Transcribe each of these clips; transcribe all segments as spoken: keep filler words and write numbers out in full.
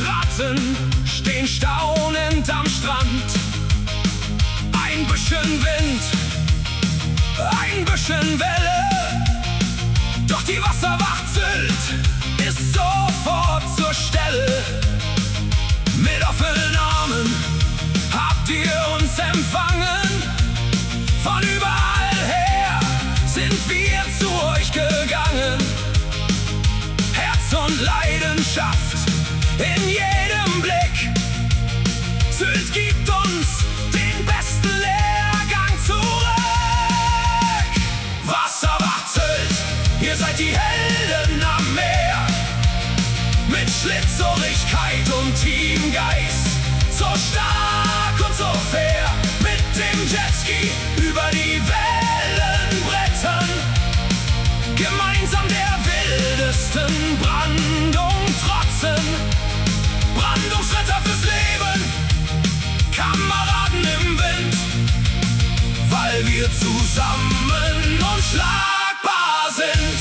Matratzen stehen staunend am Strand. Ein bisschen Wind, ein bisschen Welle, doch die Wasserwacht Sylt ist sofort zur Stelle. Mit offenen Armen habt ihr uns empfangen. Von überall her sind wir zu euch gegangen. Herz und Leidenschaft in jedem Blick. Sylt gibt uns den besten Lehrgang zurück. Wasserwacht Sylt, ihr seid die Helden am Meer. Mit Schlitzorigkeit und Teamgeist, so stark und so fair. Mit dem Jetski über die Wellen brettern, gemeinsam der wildesten Brandung trotzen. Brandungsretter fürs Leben, Kameraden im Wind, weil wir zusammen unschlagbar sind.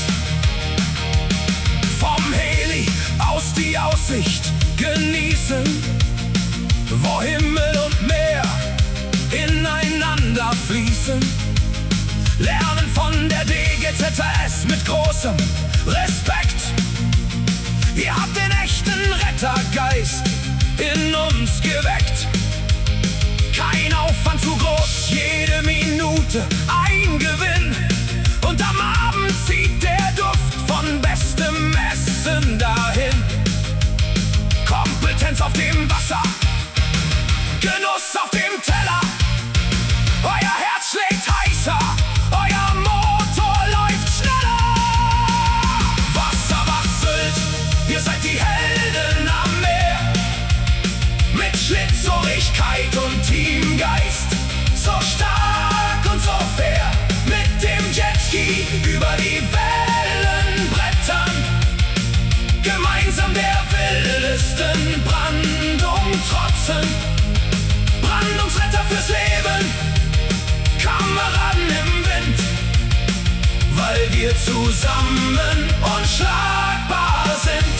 Vom Heli aus die Aussicht genießen, wo Himmel und Meer ineinander fließen. Lernen von der D G Z S mit großem Respekt. Ihr habt den echten Rettergeist in uns geweckt. Kein Aufwand zu groß, jede Minute ein Gewinn. Und am Abend zieht der Duft von bestem Essen dahin. Kompetenz auf dem Wasser, Genuss auf dem Teller. Euer Herz schlägt heißer, euer Motor läuft schneller. Wasserwacht Sylt, ihr seid die Helden am Meer. Mit Schlitzorigkeit und Teamgeist, so stark und so fair. Mit dem Jetski über die Wellen brettern, gemeinsam der wildesten Brandung trotzen. Brandungsretter fürs Leben, Kameraden im Wind, weil wir zusammen unschlagbar sind.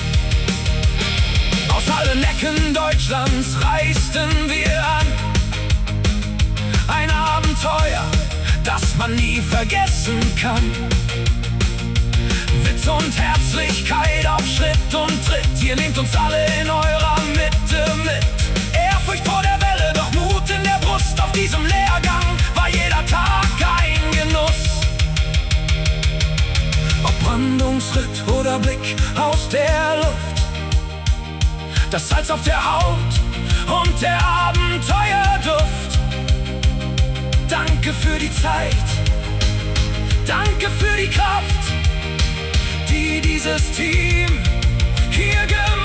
Aus allen Ecken Deutschlands reisten wir an. Ein Abenteuer, das man nie vergessen kann. Witz und Herzlichkeit auf Schritt und Tritt. Ihr nehmt uns alle in eurer Mitte mit. Ehrfurcht vor der Welle, doch Mut in der Brust. Auf diesem Lehrgang war jeder Tag ein Genuss. Ob Brandungsritt oder Blick aus der Luft, das Salz auf der Haut und der Abenteuerduft. Danke für die Zeit, danke für die Kraft, die dieses Team hier gemacht hat.